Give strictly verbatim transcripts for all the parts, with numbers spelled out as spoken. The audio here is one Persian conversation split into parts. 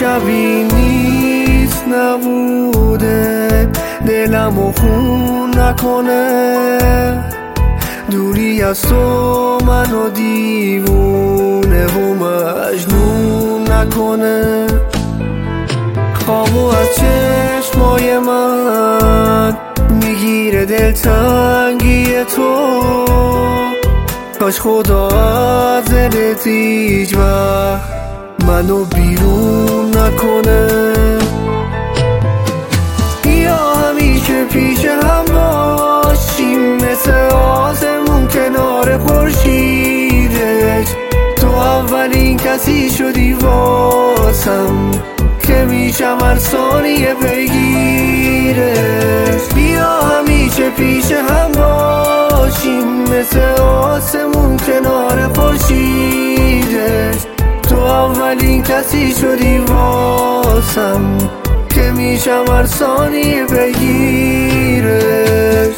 شبی نیست نبوده دلمو خون نکنه، دوری از تو منو دیوونه و مجنون نکنه. خوابو از چشمای من میگیره دلتنگی تو، کاش خدا از دلت هیچ وقت منو بیرون نکنه. بیا همیشه پیش هم باشیم، مثل آسمون کنار خورشیدش. تو اولین کسی شدی واسم که میشم هر ثانیه پیگیرش. بیا همیشه پیش هم باشیم، مثل آسمون کنار خورشیدش. تو اولین کسی شدی واسم که میشم هر ثانیه بگیرش.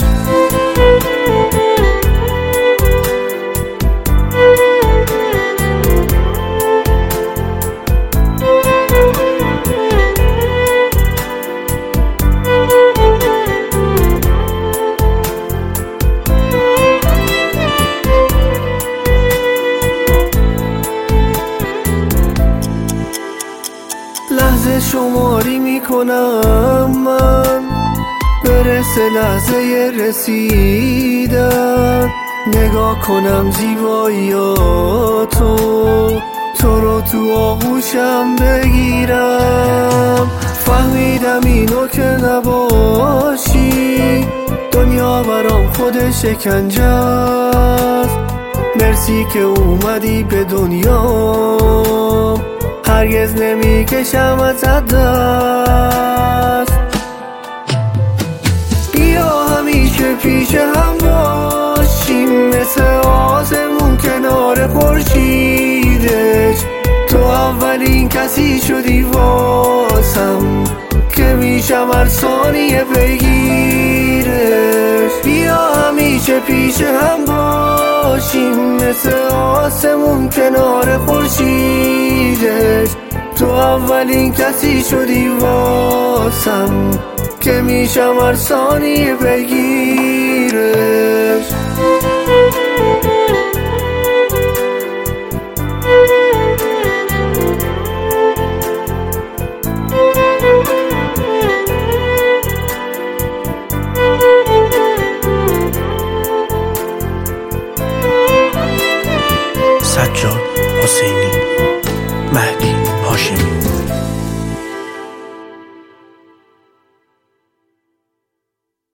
لحظه شماری میکنم من، برسه لحظه رسیدن. نگاه کنم زیباییاتو، تو رو تو آغوشم بگیرم. فهمیدم اینو که نباشی دنیا برام خود شکنجه است. مرسی که اومدی به دنیا، هرگز نمیکشم ازت دست. بیا همیشه پیش هم باشیم، مثل آسمون کنار خورشیدش. تو اولین کسی شدی واسم که میشم هر ثانیه پیگیرش. بیا همیشه پیش هم باشیم، مثل آسمون کنار خورشیدش. تو اولین کسی شدی واسم که میشم هر ثانیه بگیرش. سجاد حسینی